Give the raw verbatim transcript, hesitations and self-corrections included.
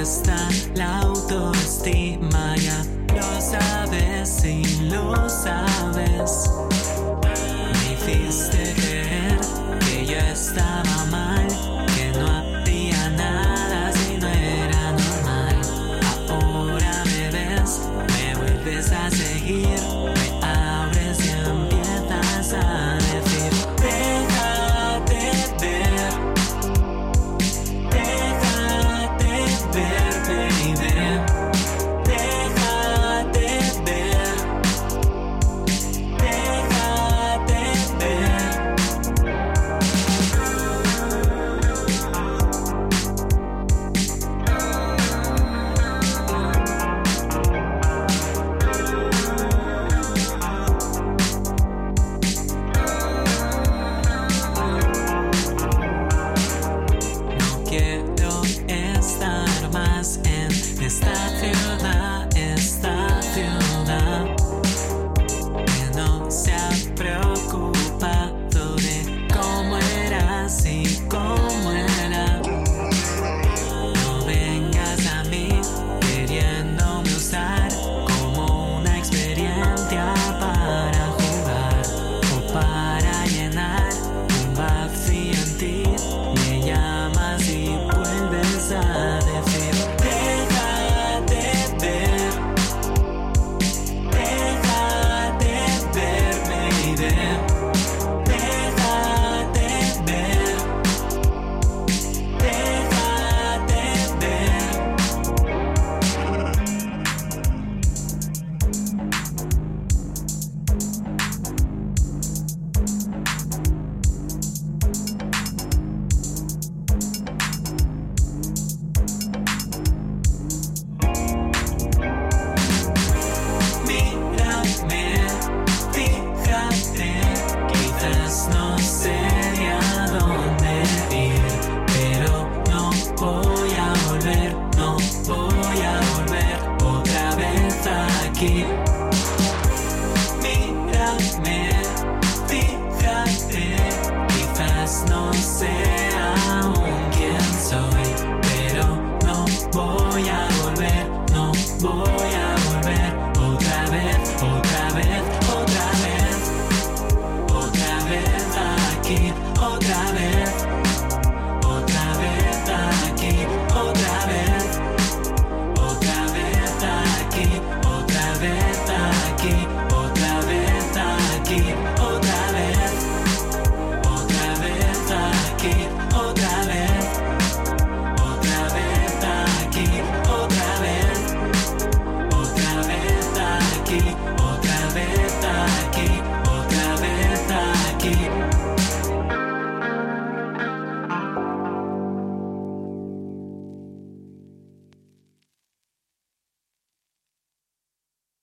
está la autoestima, ya lo sabes y lo sabes. Me hiciste creer que yo estaba mal, que no había nada si no era normal. Ahora me ves, me vuelves a seguir, me abres y empiezas a decir: déjate ver, déjate ver, baby, déjate ver, déjate ver. Quiero estar más en esta ciudad, esta ciudad que no se ha preocupado de cómo eras y cómo era. No vengas a mí queriéndome usar como una experiencia para jugar o para llenar un vacío en ti. Me llamas y vuelves a decir: déjate ver, déjate ver, baby, déjate ver, déjate ver. Mírame, fíjate, quizás no sé a dónde ir, pero no voy a volver, no voy a volver otra vez aquí.